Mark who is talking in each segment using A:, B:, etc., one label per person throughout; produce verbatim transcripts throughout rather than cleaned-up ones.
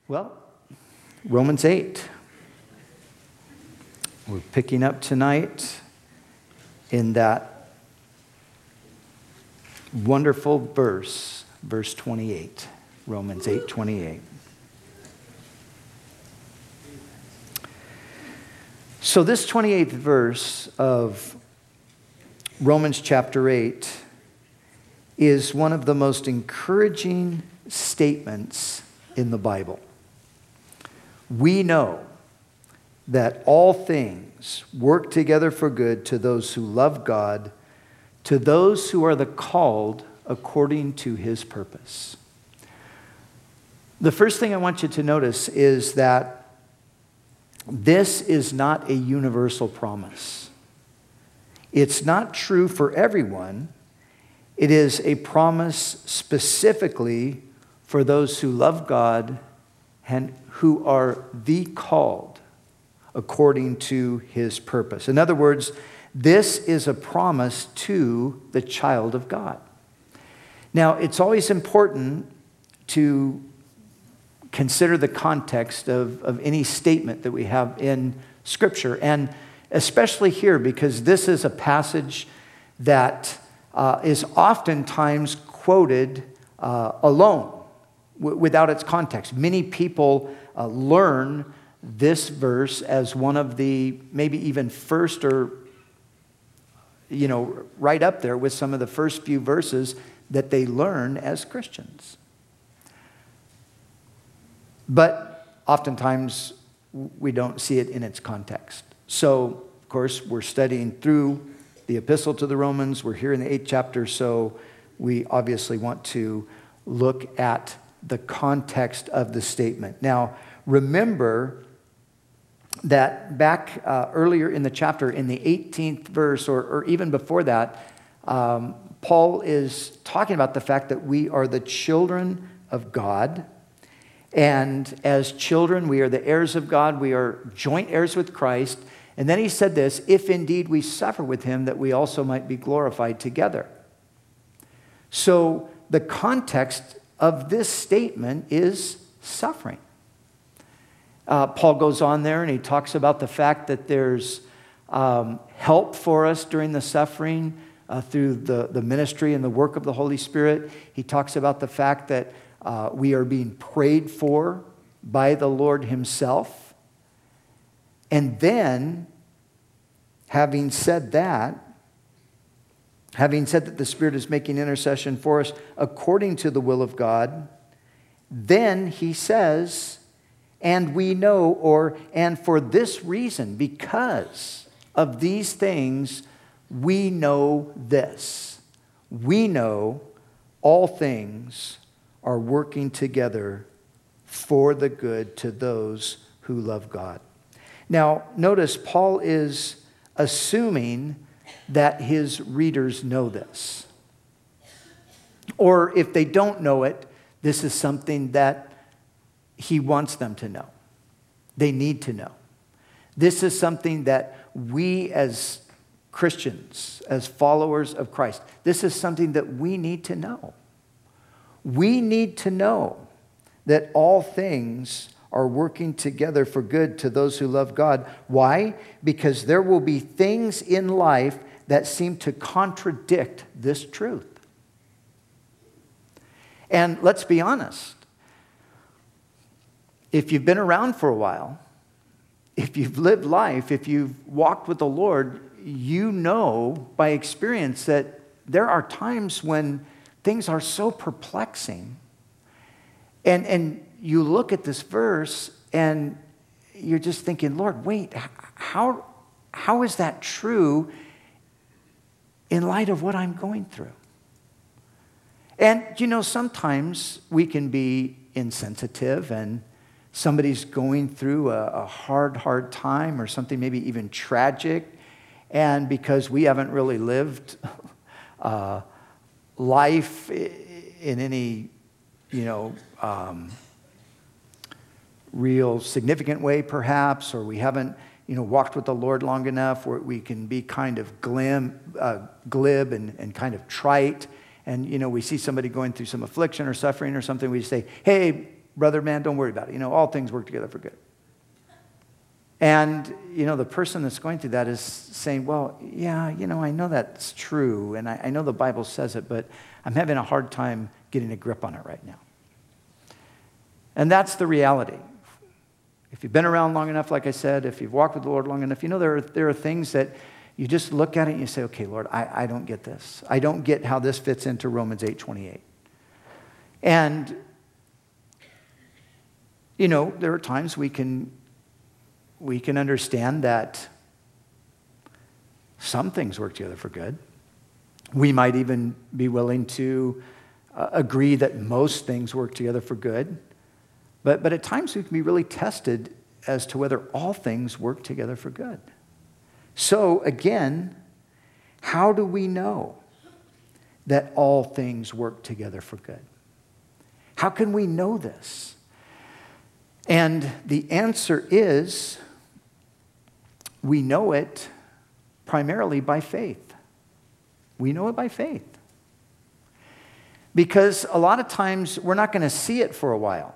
A: Well, Romans eight. We're picking up tonight in that wonderful verse, verse twenty-eight. Romans eight twenty-eight. So this twenty-eighth verse of Romans chapter eight is one of the most encouraging statements in the Bible. We know that all things work together for good to those who love God, to those who are the called according to his purpose. The first thing I want you to notice is that this is not a universal promise. It's not true for everyone. It is a promise specifically for those who love God and who are the called according to his purpose. In other words, this is a promise to the child of God. Now, it's always important to consider the context of, of any statement that we have in Scripture, and especially here, because this is a passage that uh, is oftentimes quoted uh, alone, w- without its context. Many people uh, learn this verse as one of the maybe even first or, you know, right up there with some of the first few verses that they learn as Christians. But oftentimes we don't see it in its context. So, of course, we're studying through the epistle to the Romans. We're here in the eighth chapter, so we obviously want to look at the context of the statement. Now, remember that back uh, earlier in the chapter, in the eighteenth verse, or, or even before that, um, Paul is talking about the fact that we are the children of God. And as children, we are the heirs of God. We are joint heirs with Christ. And then he said this, if indeed we suffer with him, that we also might be glorified together. So the context of this statement is suffering. Uh, Paul goes on there and he talks about the fact that there's um, help for us during the suffering uh, through the, the ministry and the work of the Holy Spirit. He talks about the fact that uh, we are being prayed for by the Lord himself. And then, having said that, having said that the Spirit is making intercession for us according to the will of God, then he says, and we know, or, and for this reason, because of these things, we know this. We know all things are working together for the good to those who love God. Now, notice Paul is assuming that his readers know this. Or if they don't know it, this is something that he wants them to know. They need to know. This is something that we as Christians, as followers of Christ, this is something that we need to know. We need to know that all things are working together for good to those who love God. Why? Because there will be things in life that seem to contradict this truth. And let's be honest. If you've been around for a while, if you've lived life, if you've walked with the Lord, you know by experience that there are times when things are so perplexing. And, and you look at this verse and you're just thinking, Lord, wait, how, how is that true in light of what I'm going through? And, you know, sometimes we can be insensitive and somebody's going through a, a hard, hard time or something maybe even tragic. And because we haven't really lived uh, life in any, you know, um, real significant way perhaps, or we haven't, you know, walked with the Lord long enough where we can be kind of glim, uh, glib and, and kind of trite. And, you know, we see somebody going through some affliction or suffering or something, we say, hey, brother, man, don't worry about it. You know, all things work together for good. And, you know, the person that's going through that is saying, well, yeah, you know, I know that's true, and I, I know the Bible says it, but I'm having a hard time getting a grip on it right now. And that's the reality. If you've been around long enough, like I said, if you've walked with the Lord long enough, you know there are, there are things that you just look at it and you say, okay, Lord, I, I don't get this. I don't get how this fits into Romans eight twenty-eight. And, you know, there are times we can... We can understand that some things work together for good. We might even be willing to uh, agree that most things work together for good. But, but at times we can be really tested as to whether all things work together for good. So again, how do we know that all things work together for good? How can we know this? And the answer is, we know it primarily by faith. We know it by faith. Because a lot of times we're not going to see it for a while.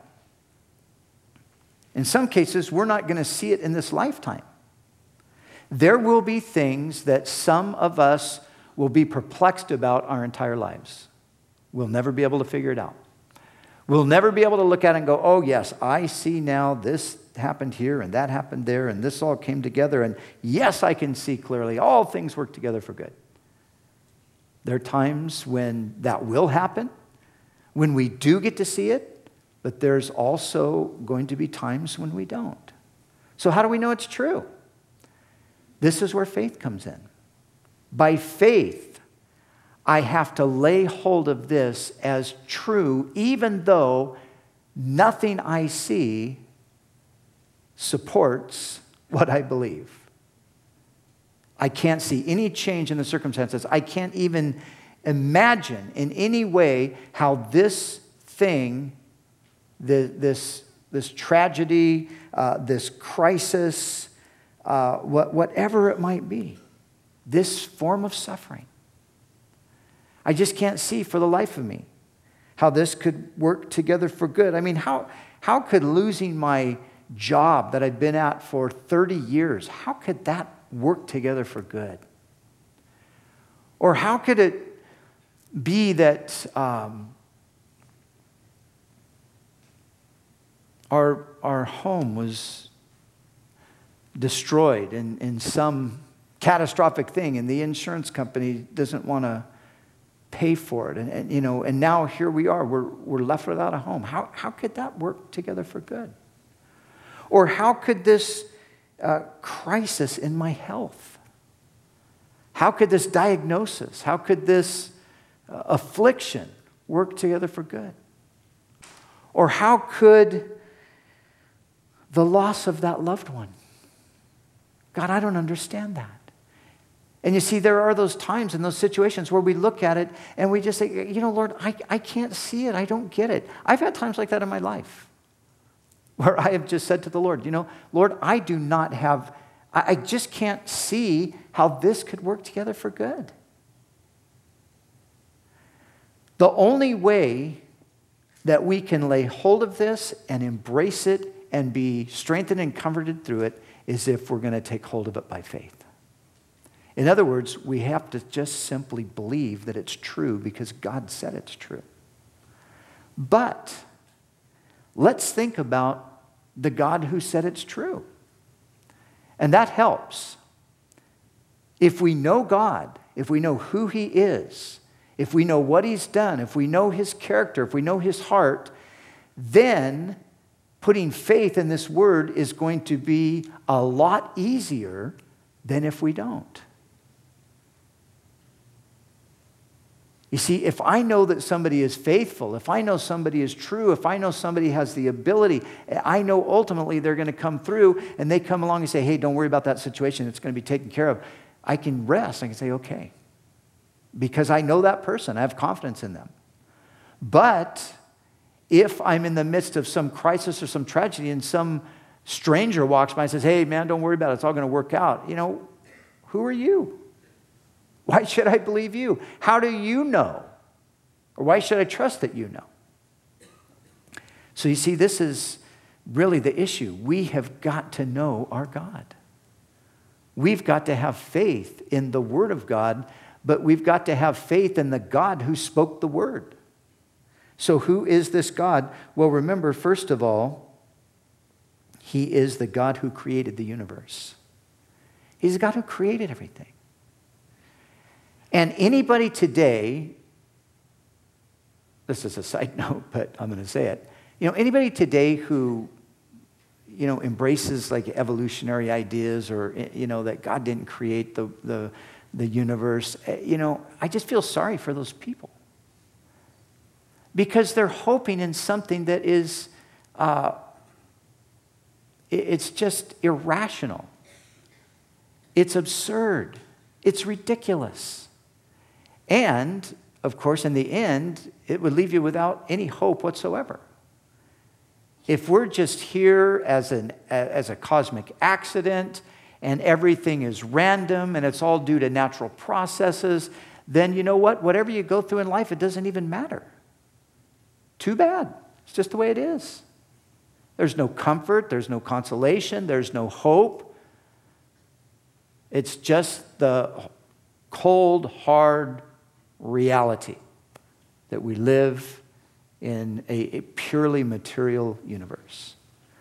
A: In some cases, we're not going to see it in this lifetime. There will be things that some of us will be perplexed about our entire lives. We'll never be able to figure it out. We'll never be able to look at it and go, oh, yes, I see now this happened here and that happened there and this all came together. And yes, I can see clearly all things work together for good. There are times when that will happen, when we do get to see it, but there's also going to be times when we don't. So how do we know it's true? This is where faith comes in. By faith, I have to lay hold of this as true, even though nothing I see supports what I believe. I can't see any change in the circumstances. I can't even imagine in any way how this thing, the, this, this tragedy, uh, this crisis, uh, what, whatever it might be, this form of suffering, I just can't see for the life of me how this could work together for good. I mean, how, how could losing my job that I've been at for thirty years, how could that work together for good? Or how could it be that um, our, our home was destroyed in, in some catastrophic thing and the insurance company doesn't want to pay for it, and, and you know, and now here we are, we're, we're left without a home. How, how could that work together for good? Or how could this uh, crisis in my health, how could this diagnosis, how could this uh, affliction work together for good? Or how could the loss of that loved one? God, I don't understand that. And you see, there are those times in those situations where we look at it and we just say, you know, Lord, I, I can't see it. I don't get it. I've had times like that in my life where I have just said to the Lord, you know, Lord, I do not have, I, I just can't see how this could work together for good. The only way that we can lay hold of this and embrace it and be strengthened and comforted through it is if we're going to take hold of it by faith. In other words, we have to just simply believe that it's true because God said it's true. But let's think about the God who said it's true. And that helps. If we know God, if we know who He is, if we know what He's done, if we know His character, if we know His heart, then putting faith in this word is going to be a lot easier than if we don't. You see, if I know that somebody is faithful, if I know somebody is true, if I know somebody has the ability, I know ultimately they're going to come through and they come along and say, hey, don't worry about that situation. It's going to be taken care of. I can rest. I can say, okay. Because I know that person. I have confidence in them. But if I'm in the midst of some crisis or some tragedy and some stranger walks by and says, hey, man, don't worry about it. It's all going to work out. You know, who are you? Why should I believe you? How do you know? Or why should I trust that you know? So you see, this is really the issue. We have got to know our God. We've got to have faith in the Word of God, but we've got to have faith in the God who spoke the Word. So who is this God? Well, remember, first of all, He is the God who created the universe. He's the God who created everything. And anybody today, this is a side note, but I'm going to say it. You know, anybody today who, you know, embraces like evolutionary ideas or, you know, that God didn't create the, the, the universe, you know, I just feel sorry for those people. Because they're hoping in something that is, uh, it's just irrational. It's absurd. It's ridiculous. And, of course, in the end, it would leave you without any hope whatsoever. If we're just here as, an, as a cosmic accident and everything is random and it's all due to natural processes, then you know what? Whatever you go through in life, it doesn't even matter. Too bad. It's just the way it is. There's no comfort. There's no consolation. There's no hope. It's just the cold, hard reality that we live in a, a purely material universe.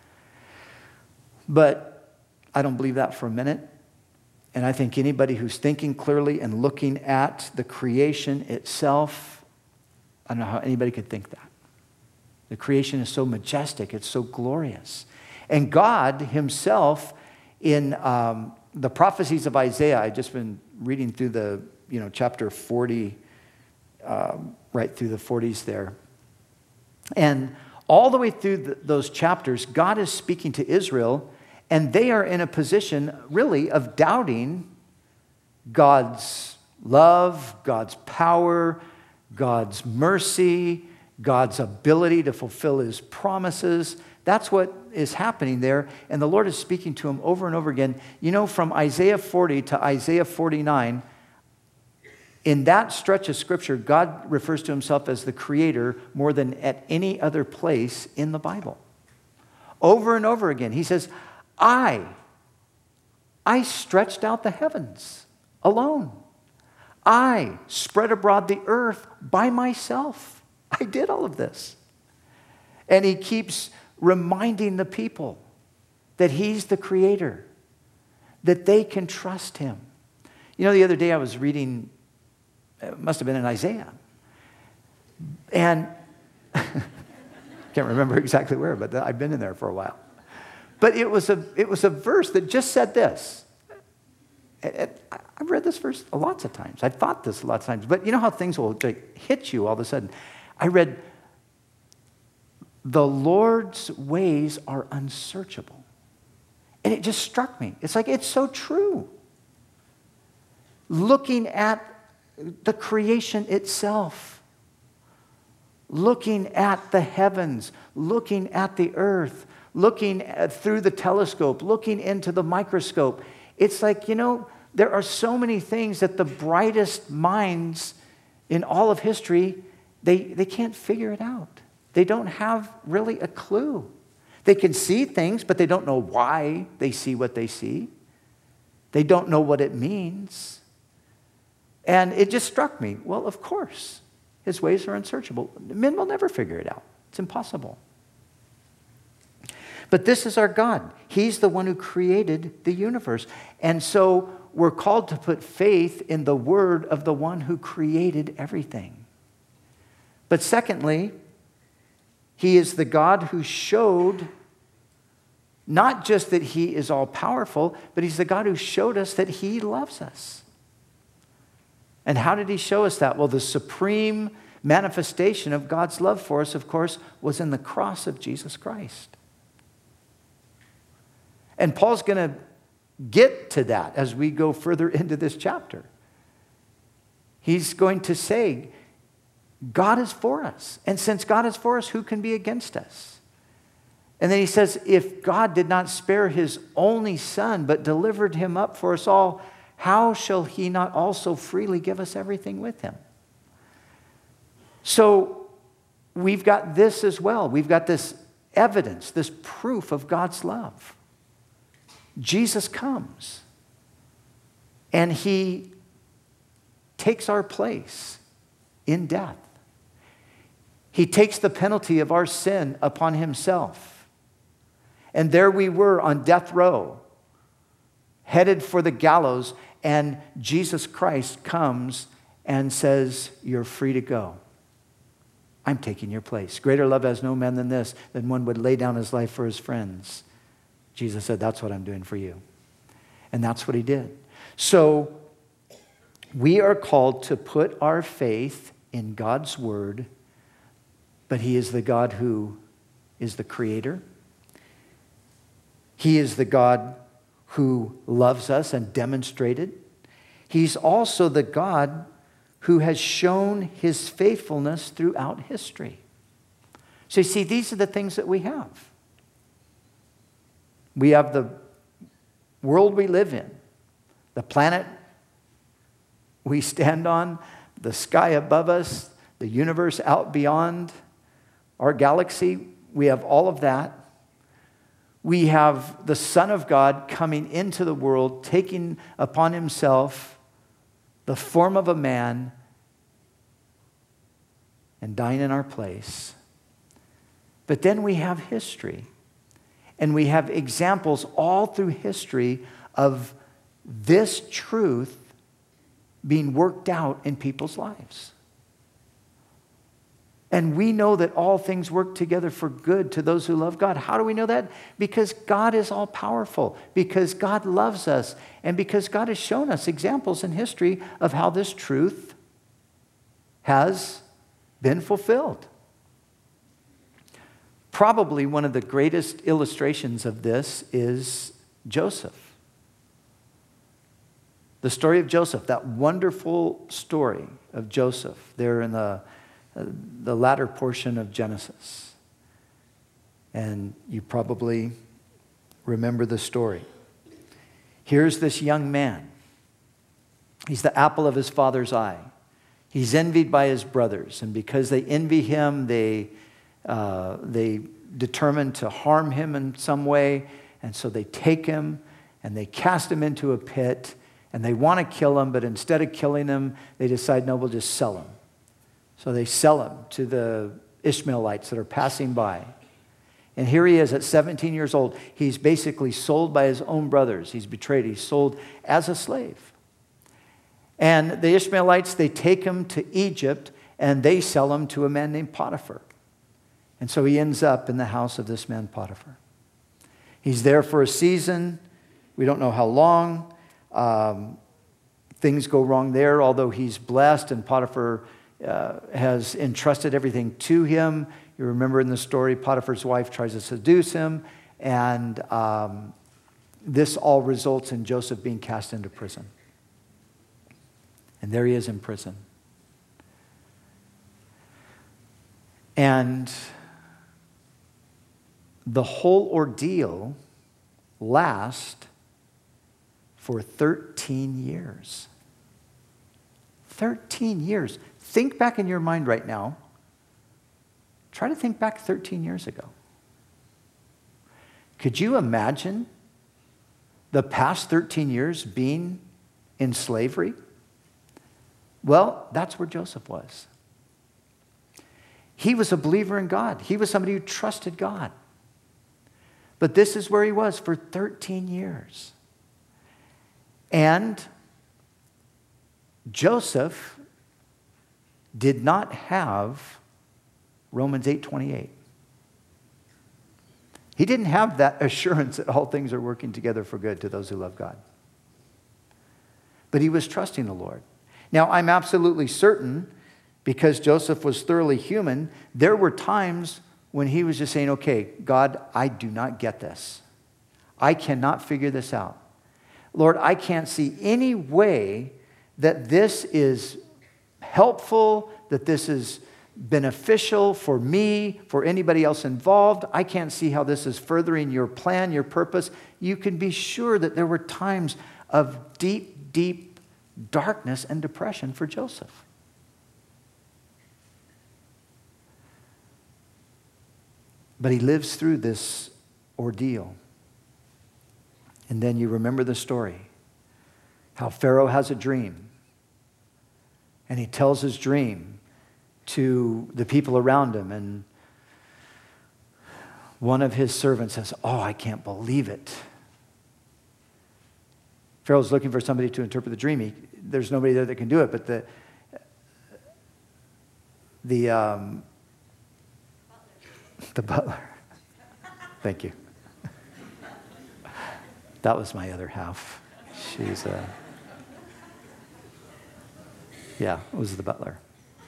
A: But I don't believe that for a minute. And I think anybody who's thinking clearly and looking at the creation itself, I don't know how anybody could think that. The creation is so majestic. It's so glorious. And God himself, in um, the prophecies of Isaiah, I've just been reading through the, you know, chapter forty, um, right through the forties there. And all the way through the, those chapters, God is speaking to Israel, and they are in a position, really, of doubting God's love, God's power, God's mercy, God's ability to fulfill his promises. That's what is happening there. And the Lord is speaking to him over and over again. You know, from Isaiah forty to Isaiah forty-nine, in that stretch of Scripture, God refers to himself as the creator more than at any other place in the Bible. Over and over again, he says, I, I stretched out the heavens alone. I spread abroad the earth by myself. I did all of this. And he keeps reminding the people that he's the creator, that they can trust him. You know, the other day I was reading, it must have been in Isaiah, and can't remember exactly where, but I've been in there for a while. But it was a it was a verse that just said this. I've read this verse lots of times. I've thought this lots of times. But you know how things will like hit you all of a sudden. I read, the Lord's ways are unsearchable. And it just struck me. It's like, it's so true. Looking at the creation itself, looking at the heavens, looking at the earth, looking at, through the telescope, looking into the microscope. It's like, you know, there are so many things that the brightest minds in all of history, they, they can't figure it out. They don't have really a clue. They can see things, but they don't know why they see what they see. They don't know what it means. And it just struck me, well, of course, his ways are unsearchable. Men will never figure it out. It's impossible. But this is our God. He's the one who created the universe. And so we're called to put faith in the word of the one who created everything. But secondly, he is the God who showed not just that he is all-powerful, but he's the God who showed us that he loves us. And how did he show us that? Well, the supreme manifestation of God's love for us, of course, was in the cross of Jesus Christ. And Paul's going to get to that as we go further into this chapter. He's going to say, God is for us. And since God is for us, who can be against us? And then he says, if God did not spare his only son, but delivered him up for us all, how shall he not also freely give us everything with him? So we've got this as well. We've got this evidence, this proof of God's love. Jesus comes and he takes our place in death. He takes the penalty of our sin upon himself. And there we were on death row, headed for the gallows, and Jesus Christ comes and says, "You're free to go. I'm taking your place. Greater love has no man than this, than one would lay down his life for his friends." Jesus said, "That's what I'm doing for you." And that's what he did. So we are called to put our faith in God's word, but he is the God who is the creator. He is the God who loves us and demonstrated. He's also the God who has shown his faithfulness throughout history. So you see, these are the things that we have. We have the world we live in, the planet we stand on, the sky above us, the universe out beyond our galaxy. We have all of that. We have the Son of God coming into the world, taking upon himself the form of a man and dying in our place. But then we have history. And we have examples all through history of this truth being worked out in people's lives. And we know that all things work together for good to those who love God. How do we know that? Because God is all powerful, because God loves us, and because God has shown us examples in history of how this truth has been fulfilled. Probably one of the greatest illustrations of this is Joseph. The story of Joseph, that wonderful story of Joseph there in the, uh, the latter portion of Genesis. And you probably remember the story. Here's this young man. He's the apple of his father's eye. He's envied by his brothers, and because they envy him, they uh, they determine to harm him in some way, and so they take him and they cast him into a pit, and they want to kill him, but instead of killing him, they decide, no, we'll just sell him. So they sell him to the Ishmaelites that are passing by. And here he is at seventeen years old. He's basically sold by his own brothers. He's betrayed. He's sold as a slave. And the Ishmaelites, they take him to Egypt, and they sell him to a man named Potiphar. And so he ends up in the house of this man Potiphar. He's there for a season. We don't know how long. Um, things go wrong there, although he's blessed, and Potiphar uh, has entrusted everything to him. You remember in the story, Potiphar's wife tries to seduce him, and um, this all results in Joseph being cast into prison. And there he is in prison. And the whole ordeal lasts for thirteen years. thirteen years. Think back in your mind right now. Try to think back thirteen years ago. Could you imagine the past thirteen years being in slavery? Well, that's where Joseph was. He was a believer in God. He was somebody who trusted God. But this is where he was for thirteen years. And Joseph did not have Romans eight twenty-eight. He didn't have that assurance that all things are working together for good to those who love God. But he was trusting the Lord. Now, I'm absolutely certain, because Joseph was thoroughly human, there were times when he was just saying, okay, God, I do not get this. I cannot figure this out. Lord, I can't see any way that this is helpful, that this is beneficial for me, for anybody else involved. I can't see how this is furthering your plan, your purpose. You can be sure that there were times of deep, deep darkness and depression for But he lives through this ordeal. And then you remember the story, how Pharaoh has a dream. And he tells his dream to the people around him. And one of his servants says, "Oh, I can't believe it." Pharaoh's looking for somebody to interpret the dream. He, there's nobody there that can do it. But the, the, um, the butler. Thank you. That was my other half. She's a... Yeah, it was the butler.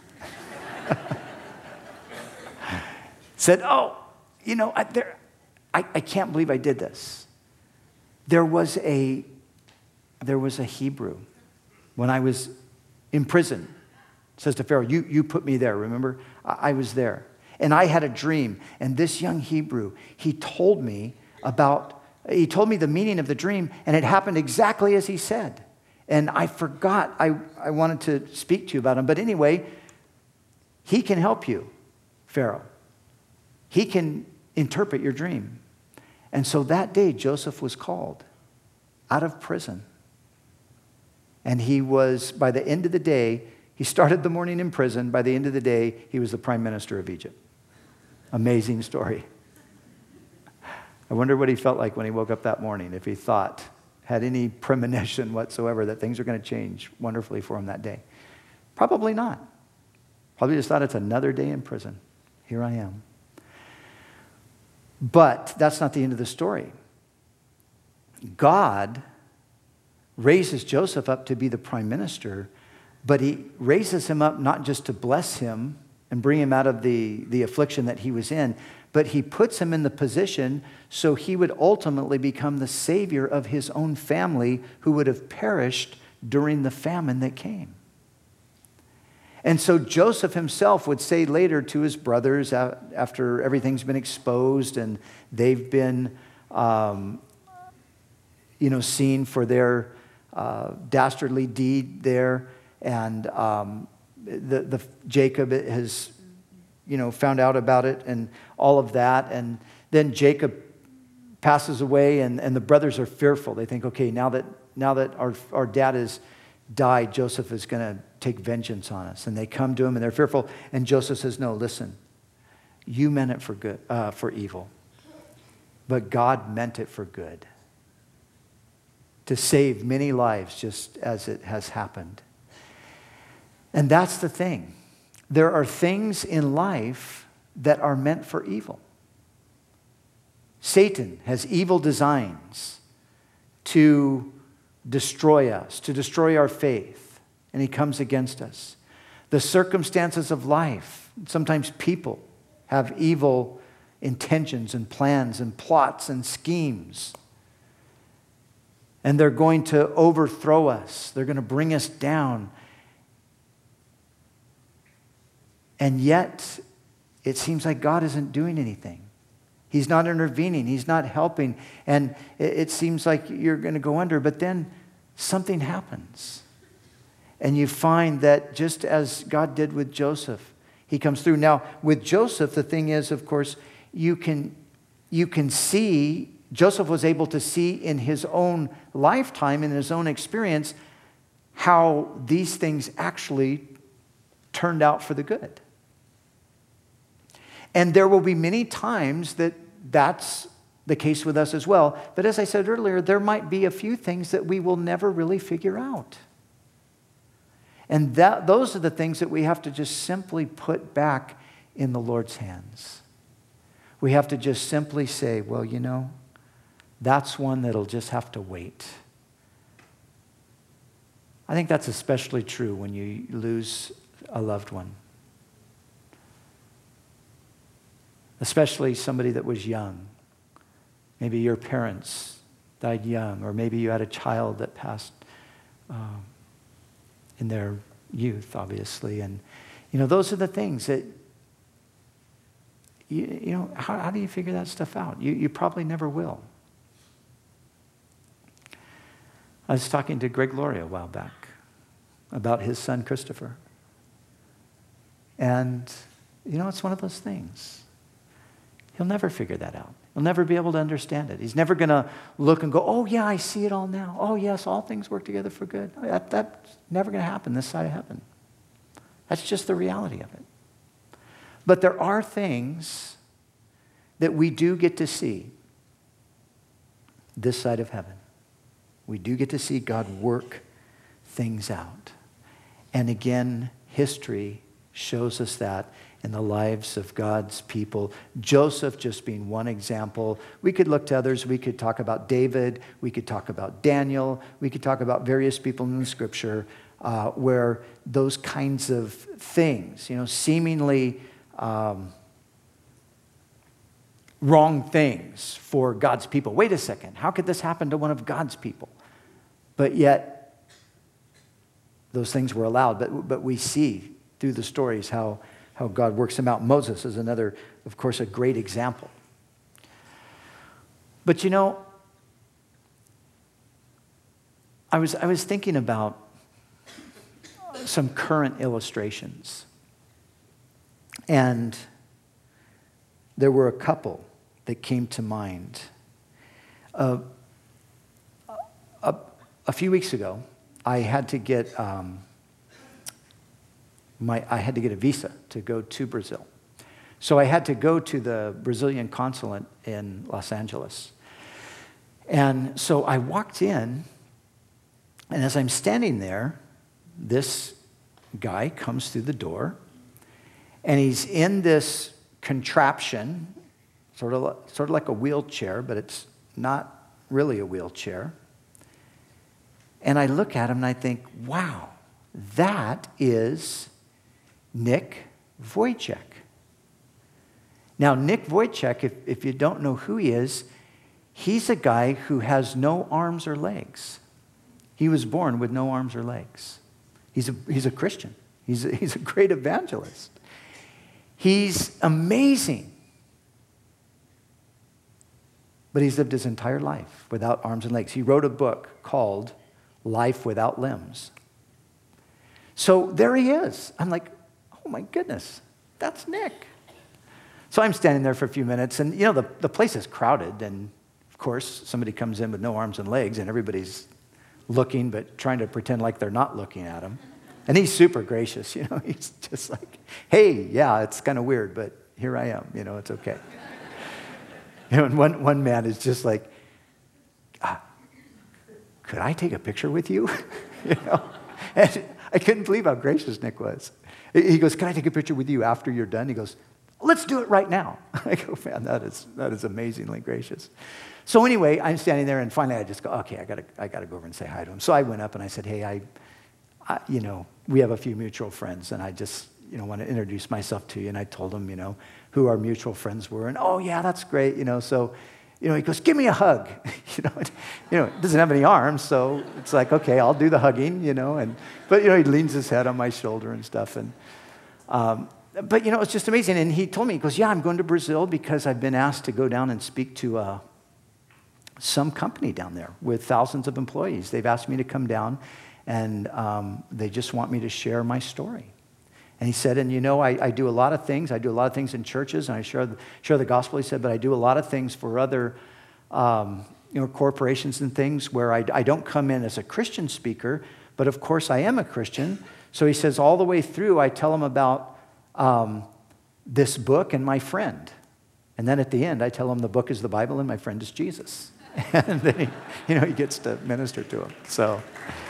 A: Said, "Oh, you know, I, there, I, I can't believe I did this. There was a, there was a Hebrew when I was in prison." Says to Pharaoh, you, you put me there, remember? I, I was there. And I had a dream. And this young Hebrew, he told me about, he told me the meaning of the dream, and it happened exactly as he said. And I forgot, I, I wanted to speak to you about him. But anyway, he can help you, Pharaoh. He can interpret your dream. And so that day, Joseph was called out of prison. And he was, by the end of the day, he started the morning in prison. By the end of the day, he was the prime minister of Egypt. Amazing story. I wonder what he felt like when he woke up that morning, if he thought, had any premonition whatsoever that things are going to change wonderfully for him that day. Probably not. Probably just thought, it's another day in prison. Here I am. But that's not the end of the story. God raises Joseph up to be the prime minister, but he raises him up not just to bless him and bring him out of the, the affliction that he was in, but he puts him in the position so he would ultimately become the savior of his own family who would have perished during the famine that came. And so Joseph himself would say later to his brothers, after everything's been exposed and they've been, um, you know, seen for their uh, dastardly deed there, and um, the, the Jacob has, you know, found out about it and all of that, and then Jacob passes away, and, and the brothers are fearful. They think, okay, now that now that our our dad has died, Joseph is going to take vengeance on us. And they come to him and they're fearful. And Joseph says, "No, listen, you meant it for good, uh, for evil, but God meant it for good, to save many lives, just as it has happened." And that's the thing. There are things in life that are meant for evil. Satan has evil designs to destroy us, to destroy our faith, and he comes against us. The circumstances of life, sometimes people have evil intentions and plans and plots and schemes, and they're going to overthrow us. They're going to bring us down. And yet, it seems like God isn't doing anything. He's not intervening. He's not helping. And it seems like you're going to go under. But then something happens. And you find that just as God did with Joseph, he comes through. Now, with Joseph, the thing is, of course, you can, you can see, Joseph was able to see in his own lifetime, in his own experience, how these things actually turned out for the good. And there will be many times that that's the case with us as well. But as I said earlier, there might be a few things that we will never really figure out. And that, those are the things that we have to just simply put back in the Lord's hands. We have to just simply say, well, you know, that's one that'll just have to wait. I think that's especially true when you lose a loved one. Especially somebody that was young. Maybe your parents died young, or maybe you had a child that passed um, in their youth, obviously. And, you know, those are the things that, you, you know, how, how do you figure that stuff out? You, you probably never will. I was talking to Greg Laurie a while back about his son, Christopher. And, you know, it's one of those things. He'll never figure that out. He'll never be able to understand it. He's never going to look and go, oh, yeah, I see it all now. Oh, yes, all things work together for good. That, that's never going to happen this side of heaven. That's just the reality of it. But there are things that we do get to see this side of heaven. We do get to see God work things out. And again, history shows us that in the lives of God's people. Joseph just being one example. We could look to others. We could talk about David. We could talk about Daniel. We could talk about various people in the Scripture uh, where those kinds of things, you know, seemingly um, wrong things for God's people. Wait a second. How could this happen to one of God's people? But yet, those things were allowed. But, but we see through the stories how how God works them out. Moses is another, of course, a great example. But you know, I was, I was thinking about some current illustrations. And there were a couple that came to mind. Uh, a, a few weeks ago, I had to get... Um, My, I had to get a visa to go to Brazil. So I had to go to the Brazilian consulate in Los Angeles. And so I walked in, and as I'm standing there, this guy comes through the door, and he's in this contraption, sort of, sort of like a wheelchair, but it's not really a wheelchair. And I look at him and I think, wow, that is Nick Vujicic. Now, Nick Vujicic, if, if you don't know who he is, he's a guy who has no arms or legs. He was born with no arms or legs. He's a, he's a Christian. He's a, he's a great evangelist. He's amazing. But he's lived his entire life without arms and legs. He wrote a book called Life Without Limbs. So there he is. I'm like, oh my goodness, that's Nick. So I'm standing there for a few minutes, and you know, the, the place is crowded, and of course, somebody comes in with no arms and legs, and everybody's looking, but trying to pretend like they're not looking at him. And he's super gracious, you know, he's just like, hey, yeah, it's kind of weird, but here I am, you know, it's okay. You know, and one, one man is just like, ah, could I take a picture with you? You know, and I couldn't believe how gracious Nick was. He goes, can I take a picture with you after you're done? He goes, let's do it right now. I go, man, that is that is amazingly gracious. So anyway, I'm standing there, and finally I just go, okay, I gotta I gotta go over and say hi to him. So I went up and I said, hey, I, I you know, we have a few mutual friends, and I just you know want to introduce myself to you. And I told him, you know, who our mutual friends were, and oh yeah, that's great, you know. So, you know, he goes, give me a hug. you know, it, you know, it doesn't have any arms, so it's like, okay, I'll do the hugging, you know. And but you know, he leans his head on my shoulder and stuff, and. Um, But, you know, it's just amazing. And he told me, he goes, yeah, I'm going to Brazil because I've been asked to go down and speak to uh, some company down there with thousands of employees. They've asked me to come down, and um, they just want me to share my story. And he said, and you know, I, I do a lot of things. I do a lot of things in churches, and I share the, share the gospel, he said, but I do a lot of things for other um, you know, corporations and things where I, I don't come in as a Christian speaker, but of course I am a Christian. So he says, all the way through, I tell them about Um, this book and my friend. And then at the end, I tell him the book is the Bible and my friend is Jesus. And then he, you know, he gets to minister to him. So,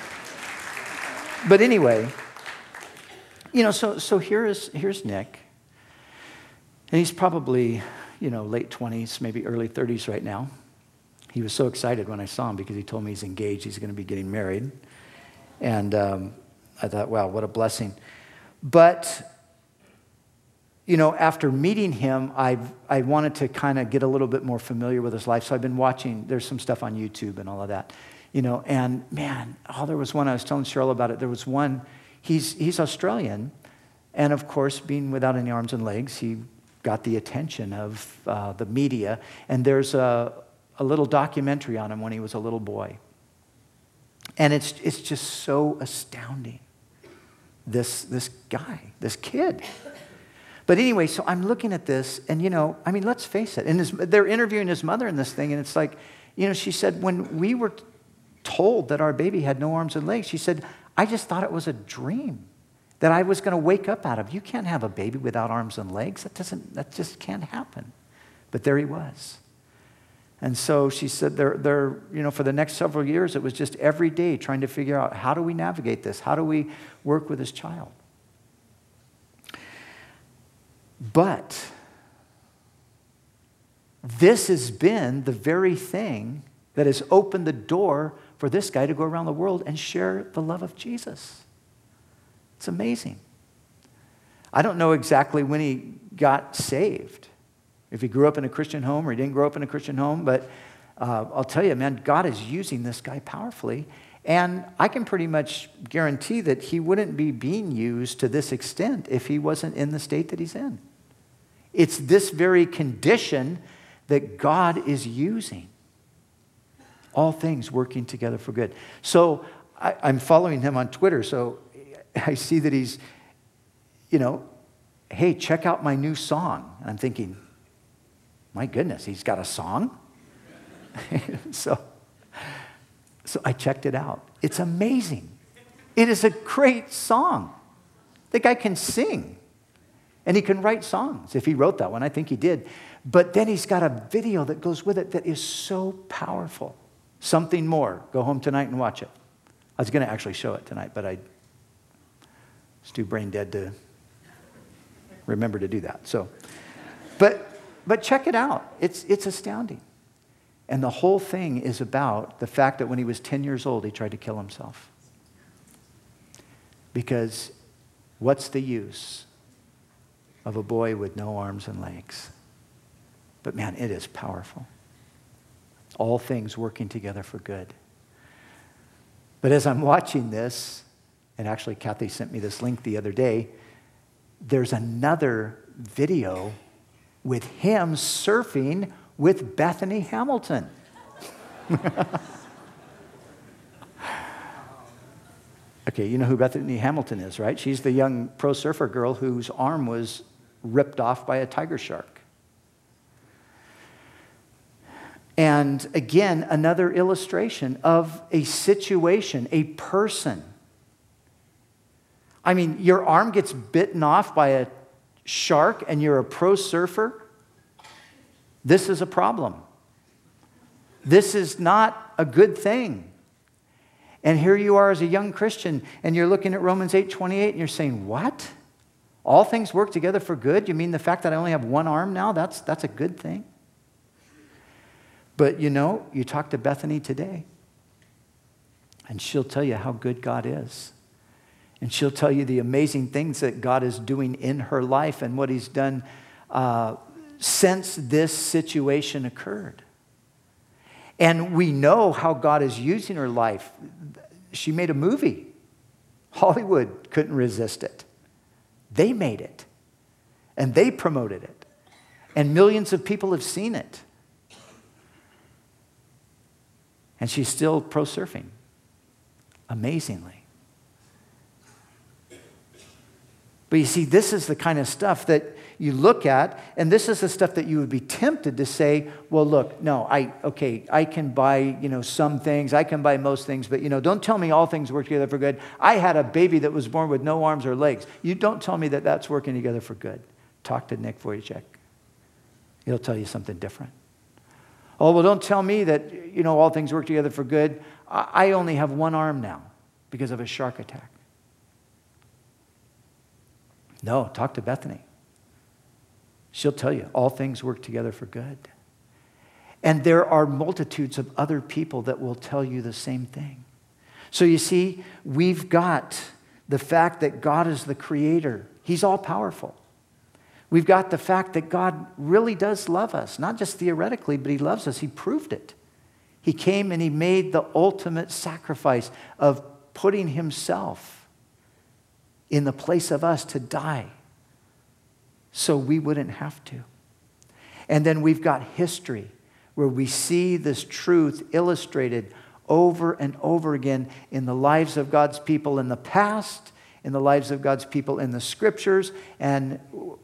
A: but anyway, you know, so so here is here's Nick. And he's probably, you know, late twenties, maybe early thirties right now. He was so excited when I saw him because he told me he's engaged. He's going to be getting married. And um, I thought, wow, what a blessing. But you know, after meeting him, I've, I wanted to kind of get a little bit more familiar with his life. So I've been watching, there's some stuff on YouTube and all of that, you know, and man, oh, there was one, I was telling Cheryl about it. There was one, he's, he's Australian. And of course, being without any arms and legs, he got the attention of uh, the media. And there's a, a little documentary on him when he was a little boy. And it's, it's just so astounding. This, this guy, this kid. But anyway, so I'm looking at this, and, you know, I mean, let's face it. And his, they're interviewing his mother in this thing, and it's like, you know, she said, when we were told that our baby had no arms and legs, she said, I just thought it was a dream that I was going to wake up out of. You can't have a baby without arms and legs. That doesn't, that just can't happen. But there he was. And so she said, they're, they're, you know, for the next several years, it was just every day trying to figure out, how do we navigate this? How do we work with this child? But this has been the very thing that has opened the door for this guy to go around the world and share the love of Jesus. It's amazing. I don't know exactly when he got saved, if he grew up in a Christian home or he didn't grow up in a Christian home, but uh, I'll tell you, man, God is using this guy powerfully. And I can pretty much guarantee that he wouldn't be being used to this extent if he wasn't in the state that he's in. It's this very condition that God is using. All things working together for good. So I, I'm following him on Twitter, so I see that he's, you know, hey, check out my new song. And I'm thinking, my goodness, he's got a song? so... So I checked it out. It's amazing. It is a great song. The guy can sing. And he can write songs. If he wrote that one, I think he did. But then he's got a video that goes with it that is so powerful. Something More. Go home tonight and watch it. I was going to actually show it tonight, but I was too brain dead to remember to do that. So, but but check it out. It's it's astounding. And the whole thing is about the fact that when he was ten years old, he tried to kill himself. Because what's the use of a boy with no arms and legs? But man, it is powerful. All things working together for good. But as I'm watching this, and actually Kathy sent me this link the other day, there's another video with him surfing with Bethany Hamilton. Okay, you know who Bethany Hamilton is, right? She's the young pro surfer girl whose arm was ripped off by a tiger shark. And again, another illustration of a situation, a person. I mean, your arm gets bitten off by a shark and you're a pro surfer. This is a problem. This is not a good thing. And here you are as a young Christian, and you're looking at Romans eight twenty-eight, and you're saying, what? All things work together for good? You mean the fact that I only have one arm now, that's, that's a good thing? But you know, you talk to Bethany today, and she'll tell you how good God is. And she'll tell you the amazing things that God is doing in her life and what he's done uh, since this situation occurred. And we know how God is using her life. She made a movie. Hollywood couldn't resist it. They made it. And they promoted it. And millions of people have seen it. And she's still pro surfing. Amazingly. But you see, this is the kind of stuff that you look at, and this is the stuff that you would be tempted to say, well, look, no, I, okay, I can buy, you know, some things, I can buy most things, but, you know, don't tell me all things work together for good. I had a baby that was born with no arms or legs. You don't tell me that that's working together for good. Talk to Nick Vujicic. He'll tell you something different. Oh, well, don't tell me that, you know, all things work together for good. I only have one arm now because of a shark attack. No, talk to Bethany. She'll tell you all things work together for good. And there are multitudes of other people that will tell you the same thing. So you see, we've got the fact that God is the creator. He's all powerful. We've got the fact that God really does love us, not just theoretically, but he loves us. He proved it. He came and he made the ultimate sacrifice of putting himself in the place of us to die so we wouldn't have to. And then we've got history where we see this truth illustrated over and over again in the lives of God's people in the past, in the lives of God's people in the scriptures, and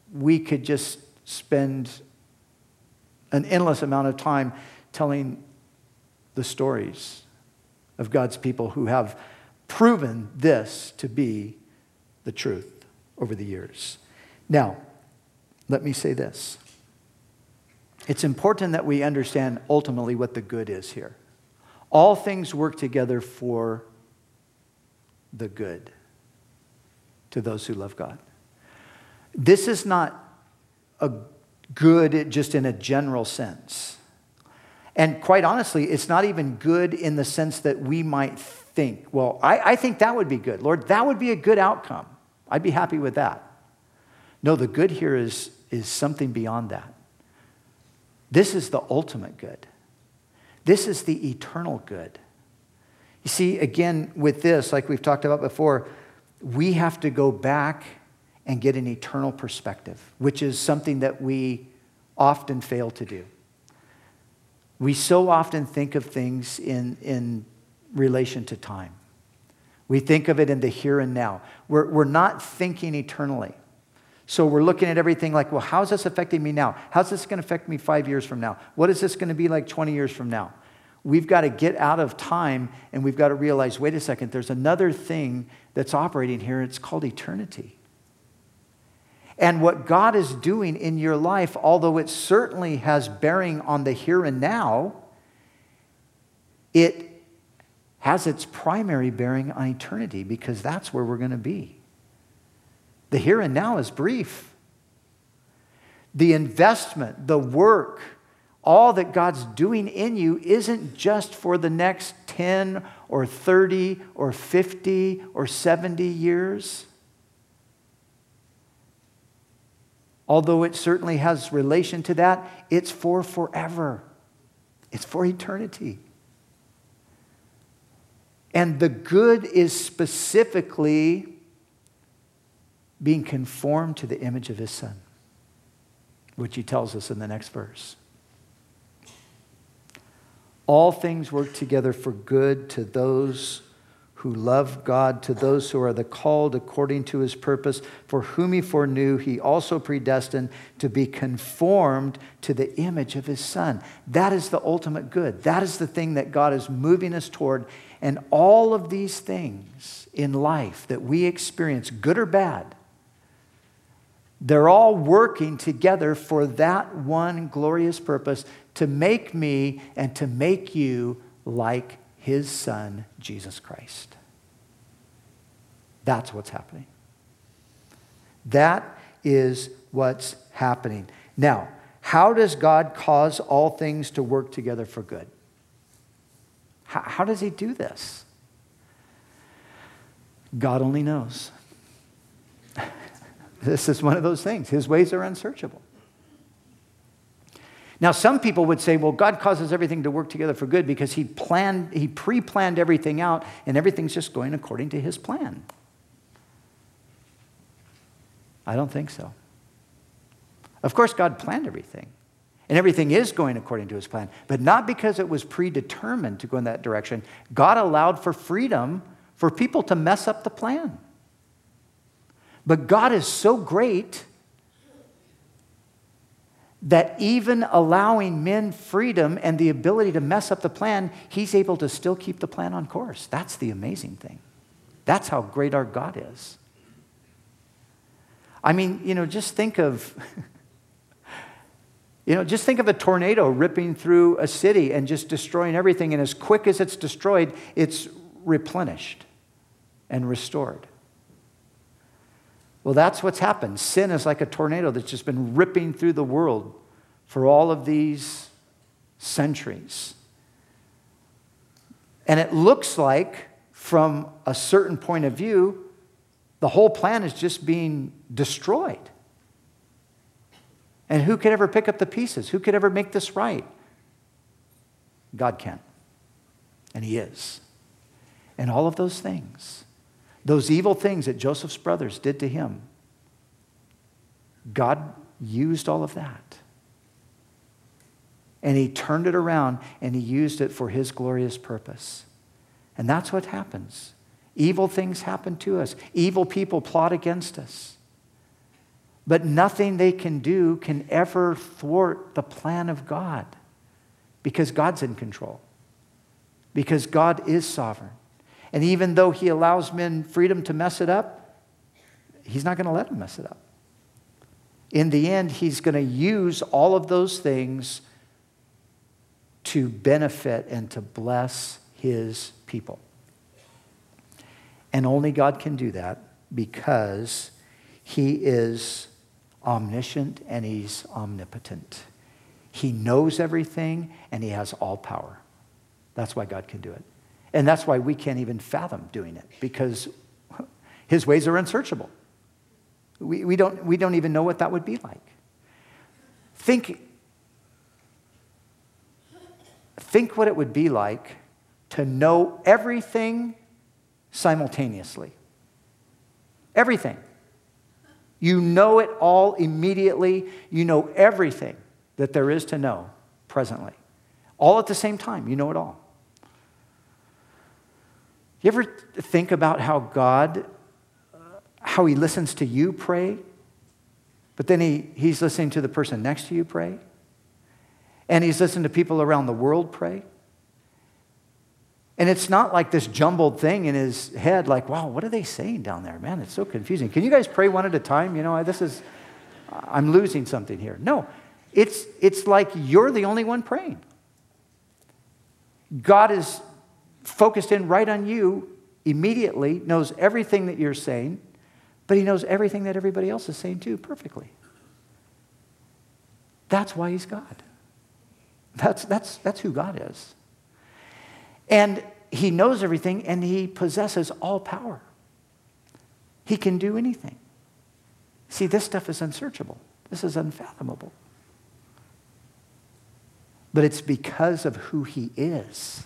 A: we could just spend an endless amount of time telling the stories of God's people who have proven this to be the truth over the years. Now, let me say this. It's important that we understand ultimately what the good is here. All things work together for the good to those who love God. This is not a good just in a general sense. And quite honestly, it's not even good in the sense that we might think, well, I, I think that would be good. Lord, that would be a good outcome. I'd be happy with that. No, the good here is, is something beyond that. This is the ultimate good. This is the eternal good. You see, again, with this, like we've talked about before, we have to go back and get an eternal perspective, which is something that we often fail to do. We so often think of things in, in relation to time. We think of it in the here and now. We're, we're not thinking eternally. So we're looking at everything like, well, how's this affecting me now? How's this going to affect me five years from now? What is this going to be like twenty years from now? We've got to get out of time and we've got to realize, wait a second, there's another thing that's operating here. It's called eternity. And what God is doing in your life, although it certainly has bearing on the here and now, it has its primary bearing on eternity because that's where we're going to be. The here and now is brief. The investment, the work, all that God's doing in you isn't just for the next ten or thirty or fifty or seventy years. Although it certainly has relation to that, it's for forever. It's for eternity. And the good is specifically being conformed to the image of his Son, which he tells us in the next verse. All things work together for good to those who love God, to those who are the called according to his purpose, for whom he foreknew, he also predestined to be conformed to the image of his Son. That is the ultimate good. That is the thing that God is moving us toward. And all of these things in life that we experience, good or bad, they're all working together for that one glorious purpose, to make me and to make you like his Son, Jesus Christ. That's what's happening. That is what's happening. Now, how does God cause all things to work together for good? How, how does he do this? God only knows. This is one of those things. His ways are unsearchable. Now, some people would say, well, God causes everything to work together for good because he planned, he pre-planned everything out and everything's just going according to his plan. I don't think so. Of course, God planned everything. And everything is going according to his plan. But not because it was predetermined to go in that direction. God allowed for freedom for people to mess up the plan. But God is so great that even allowing men freedom and the ability to mess up the plan, he's able to still keep the plan on course. That's the amazing thing. That's how great our God is. I mean, you know, just think of, you know, just think of a tornado ripping through a city and just destroying everything. And as quick as it's destroyed, it's replenished and restored. Well, that's what's happened. Sin is like a tornado that's just been ripping through the world for all of these centuries. And it looks like, from a certain point of view, the whole plan is just being destroyed. And who could ever pick up the pieces? Who could ever make this right? God can. And he is. And all of those things, those evil things that Joseph's brothers did to him, God used all of that. And he turned it around and he used it for his glorious purpose. And that's what happens. Evil things happen to us. Evil people plot against us. But nothing they can do can ever thwart the plan of God, because God's in control, because God is sovereign. And even though he allows men freedom to mess it up, he's not going to let them mess it up. In the end, he's going to use all of those things to benefit and to bless his people. And only God can do that, because he is omniscient and he's omnipotent. He knows everything and he has all power. That's why God can do it. And that's why we can't even fathom doing it, because his ways are unsearchable. We, we, don't, we don't even know what that would be like. Think, think what it would be like to know everything simultaneously. Everything. You know it all immediately. You know everything that there is to know presently. All at the same time. You know it all. You ever think about how God, how he listens to you pray, but then he, he's listening to the person next to you pray? And he's listening to people around the world pray? And it's not like this jumbled thing in his head, like, wow, what are they saying down there? Man, it's so confusing. Can you guys pray one at a time? You know, this is, I'm losing something here. No, it's, it's like you're the only one praying. God is focused in right on you immediately, knows everything that you're saying, but he knows everything that everybody else is saying too perfectly. That's why he's God. That's, that's, that's who God is. And he knows everything, and he possesses all power. He can do anything. See, this stuff is unsearchable. This is unfathomable. But it's because of who he is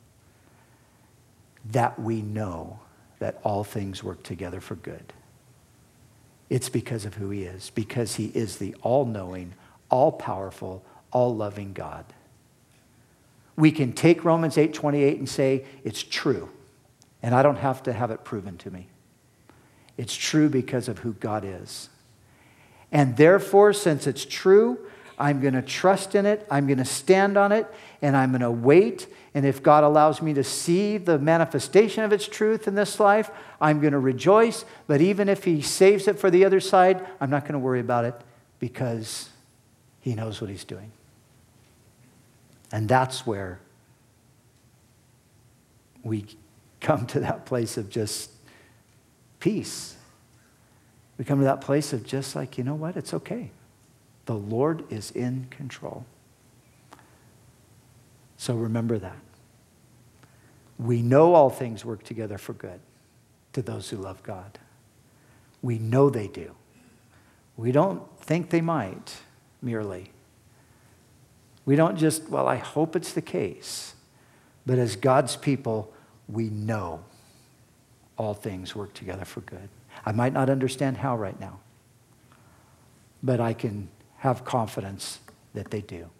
A: that we know that all things work together for good. It's because of who he is, because he is the all-knowing, all-powerful, all-loving God. We can take Romans eight twenty-eight and say, it's true, and I don't have to have it proven to me. It's true because of who God is. And therefore, since it's true, I'm going to trust in it, I'm going to stand on it, and I'm going to wait. And if God allows me to see the manifestation of its truth in this life, I'm going to rejoice. But even if he saves it for the other side, I'm not going to worry about it, because he knows what he's doing. And that's where we come to that place of just peace. We come to that place of just like, you know what? It's okay. The Lord is in control. So remember that. We know all things work together for good to those who love God. We know they do. We don't think they might merely. We don't just, well, I hope it's the case. But as God's people, we know all things work together for good. I might not understand how right now, but I can have confidence that they do.